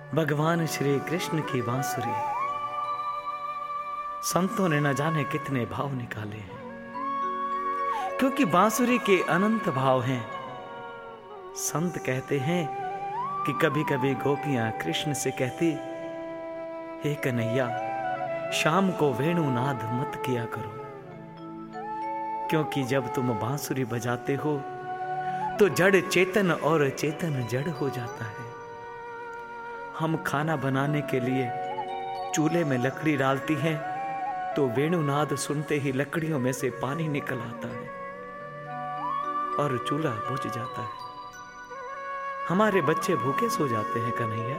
भगवान श्री कृष्ण की बांसुरी, संतों ने न जाने कितने भाव निकाले हैं, क्योंकि बांसुरी के अनंत भाव हैं। संत कहते हैं कि कभी कभी गोपियां कृष्ण से कहती, हे कन्हैया, शाम को वेणुनाद मत किया करो, क्योंकि जब तुम बांसुरी बजाते हो तो जड़ चेतन और चेतन जड़ हो जाता है। हम खाना बनाने के लिए चूल्हे में लकड़ी डालती हैं तो वेणुनाद सुनते ही लकड़ियों में से पानी निकल आता है और चूल्हा बुझ जाता है। हमारे बच्चे भूखे सो जाते हैं कन्हैया।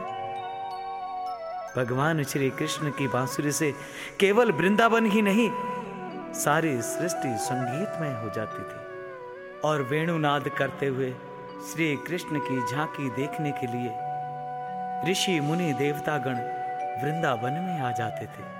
भगवान श्री कृष्ण की बांसुरी से केवल वृंदावन ही नहीं, सारी सृष्टि संगीतमय हो जाती थी। और वेणुनाद करते हुए श्री कृष्ण की झांकी देखने के लिए ऋषि मुनि देवतागण वृंदावन में आ जाते थे।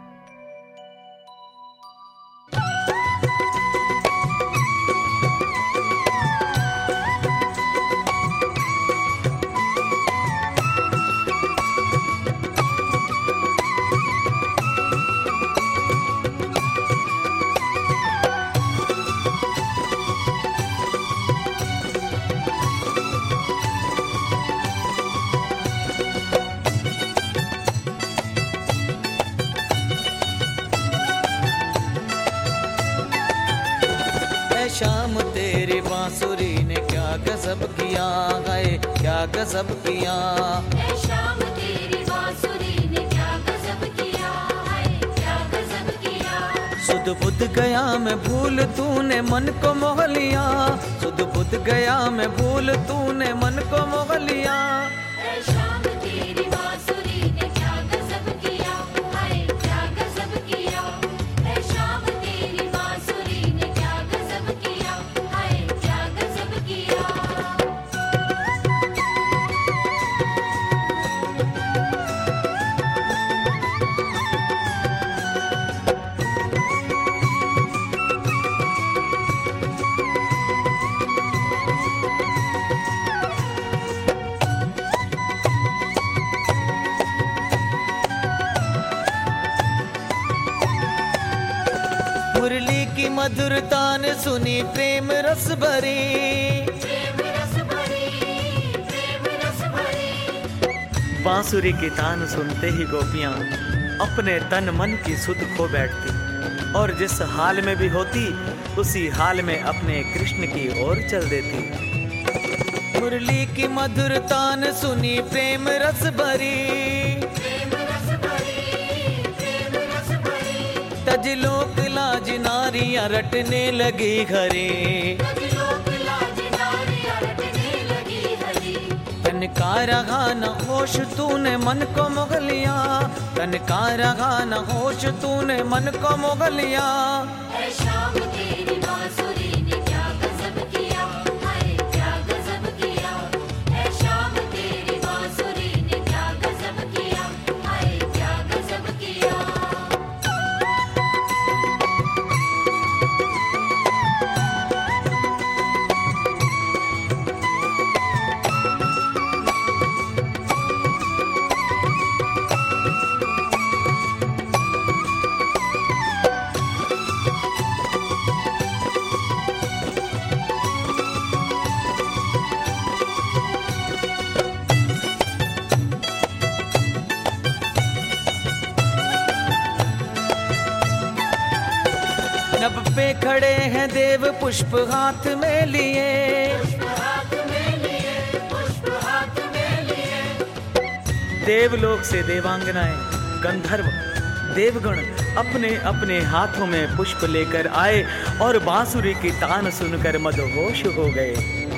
शाम तेरी बांसुरी ने क्या गजब किया है, क्या गजब किया। शाम तेरी बांसुरी ने क्या गजब किया है, क्या गजब किया। सुध बुध गया मैं भूल तूने मन को मोह लिया, सुध बुध गया मैं भूल तूने मन को मोह लिया। शाम तेरी बांसुरी ने क्या गजब किया है, क्या गजब किया। शाम तेरी बांसुरी ने क्या गजब किया है, क्या गजब किया। मुरली की मधुरता ने सुनी प्रेम रस भरी, प्रेम रस भरी, प्रेम रस भरी। बांसुरी की तान सुनते ही गोपियां अपने तन मन की सुध खो बैठती और जिस हाल में भी होती उसी हाल में अपने कृष्ण की ओर चल देती। मुरली की मधुरता ने सुनी प्रेम रस भरी, प्रेम रस भरी, प्रेम रस भरी। तज लोक लाज नारियां रटने लगी घरे, लोक लाज नारियां रटने लगी हरी। तन का रहा न होश तूने मन को मोह लिया, तन का रहा न होश तूने मन को मोह लिया। शाम तेरी बांसुरी ने क्या गजब किया है, क्या गजब किया। शाम तेरी बांसुरी ने क्या गजब किया है, क्या गजब किया। नभ पे खड़े हैं देव पुष्प हाथ में लिए, पुष्प हाथ में लिए, पुष्प हाथ में लिए। देवलोक से देवांगनाएं, गंधर्व, देवगण अपने अपने हाथों में पुष्प लेकर आए और बांसुरी की तान सुनकर मदहोश हो गए।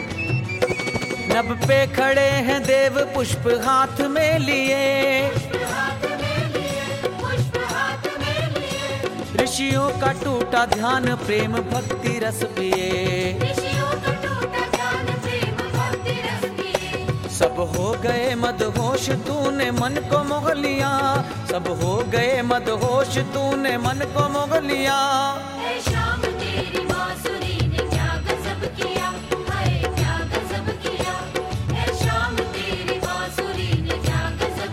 नभ पे खड़े हैं देव पुष्प हाथ में लिए, हाथ में लिए, पुष्प हाथ में लिए। ऋषियों का टूटा ध्यान प्रेम भक्ति रस पिए, ऋषियों का टूटा ध्यान प्रेम भक्ति रस पिए। सब हो गए मदहोश तूने मन को मोह लिया, सब हो गए मदहोश तूने मन को मोह लिया। शाम तेरी बांसुरी ने क्या गजब किया है, क्या गजब किया। शाम तेरी बांसुरी ने क्या गजब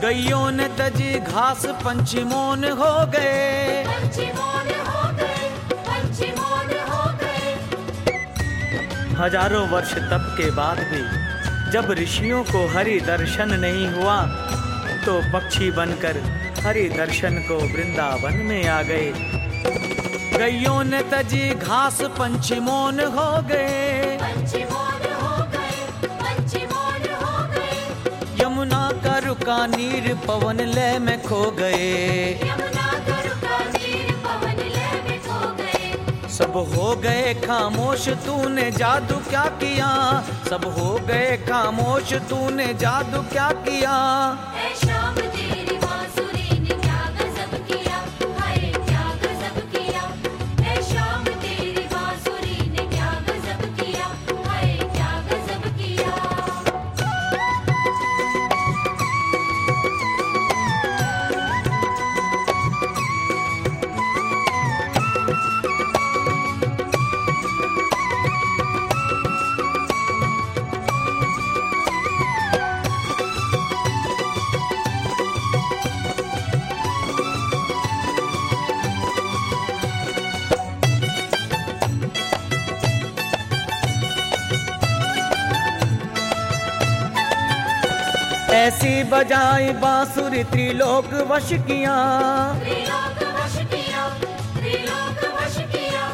गैयों ने तजी घास पंछी मौन हो गए, पंछी मौन हो गए, पंछी मौन हो गए। हजारों वर्ष तप के बाद भी जब ऋषियों को हरि दर्शन नहीं हुआ तो पक्षी बनकर हरि दर्शन को वृंदावन में आ गए। गैयों ने तजी घास पंछी मौन हो गए, पंछी मौन हो गए, पंछी मौन हो गए। यमुना का रुका नीर पवन लय में खो गए, यमुना का रुका नीर पवन लय में खो गए। सब हो गए खामोश तूने जादू क्या किया, सब हो गए खामोश तूने जादू क्या किया। ऐ शाम तेरी बांसुरी ने क्या गजब किया, हाय क्या गजब किया। ऐ शाम तेरी बांसुरी ने क्या गजब किया, हाय क्या गजब किया। ऐसी बजाई बांसुरी त्रिलोक वश किया, त्रिलोक वश किया, त्रिलोक वश किया।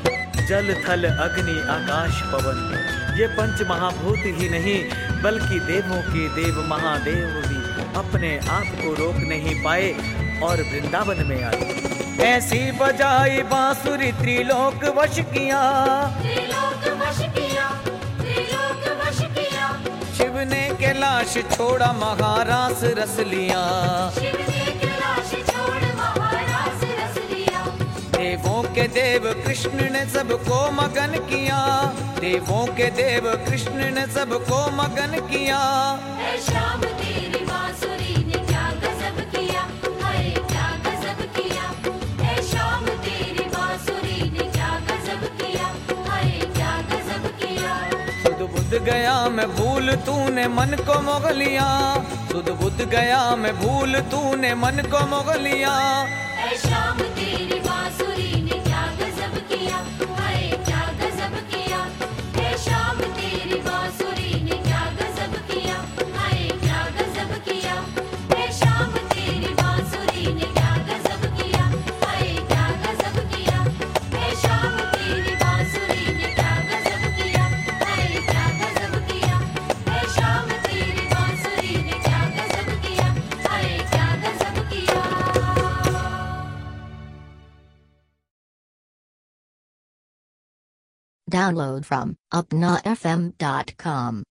जल थल अग्नि आकाश पवन ये पंच महाभूत ही नहीं बल्कि देवों के देव महादेव भी अपने आप को रोक नहीं पाए और वृंदावन में आए। ऐसी बजाई बांसुरी त्रिलोक वश किया, त्रिलोक वश किया, त्रिलोक वश किया। शिव ने कैलाश छोड़ा महारास रस लिया, शिव ने कैलाश छोड़ महारास रस लिया। देवों के देव कृष्ण ने सबको मगन किया, देवों के देव कृष्ण ने सबको मगन किया। ऐ शाम तेरी बांसुरी ने क्या गजब किया, हाय क्या गजब किया। ऐ शाम तेरी बांसुरी ने क्या गजब किया, हाय क्या गजब किया। सुध बुध गया मैं भूल तूने मन को मोह लिया, सुध बुध गया मैं भूल तूने मन को मोह लिया। ऐ शाम तेरी बांसुरी ने क्या गजब किया, हाय क्या गजब किया। ऐ शाम तेरी बांसुरी ने क्या गजब किया, हाय क्या गजब किया। ऐ शाम तेरी बांसुरी ने क्या गजब किया, हाय क्या गजब किया। ऐ शाम तेरी बांसुरी ने क्या गजब किया, हाय क्या गजब किया। ऐ शाम तेरी बांसुरी ने क्या गजब किया, हाय क्या गजब किया। Download from upnafm.com.